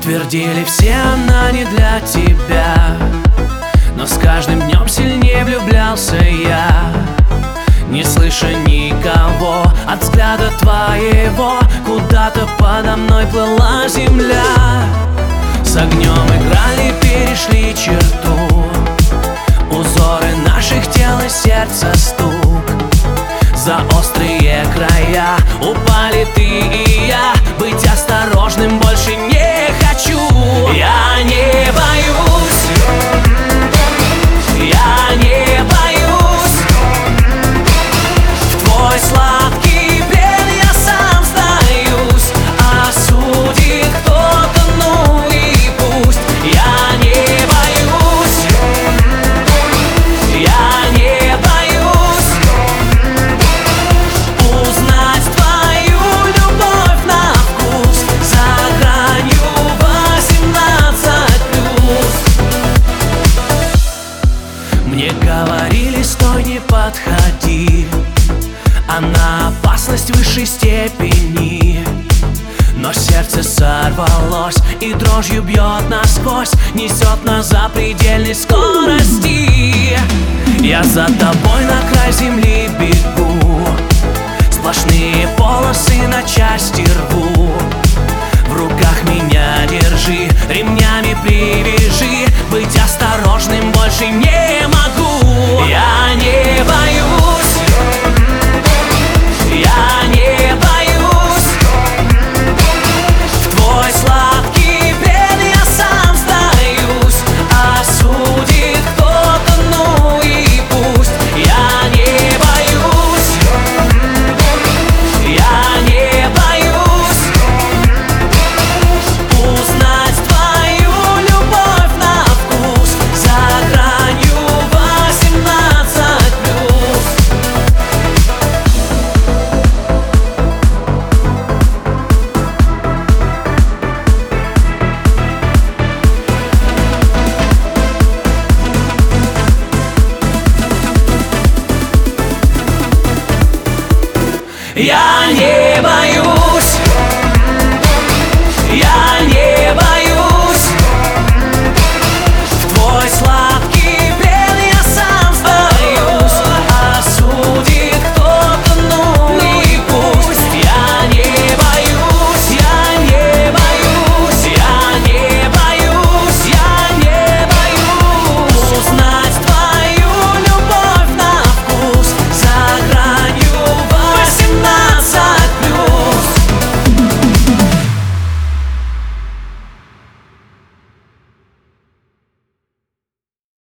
Твердили все, она не для тебя, но с каждым днем сильнее влюблялся я. Не слыша никого, от взгляда твоего куда-то подо мной плыла земля. С огнем играли, перешли черту, узоры наших тел и сердца стук. За острые края упали ты и я. Быть осторожным больше не хочу. Я не боюсь, я не боюсь. В твой сладкий плен я сам сдаюсь. Осудит кто-то, ну и пусть. Я не боюсь, я не боюсь узнать твою любовь на вкус за гранью 18+. Мне говорили, стой, не подходи, а опасность высшей степени. Но сердце сорвалось и дрожью бьет насквозь, несет на запредельной скорости. Я за тобой на край земли бегу, сплошные полосы на час.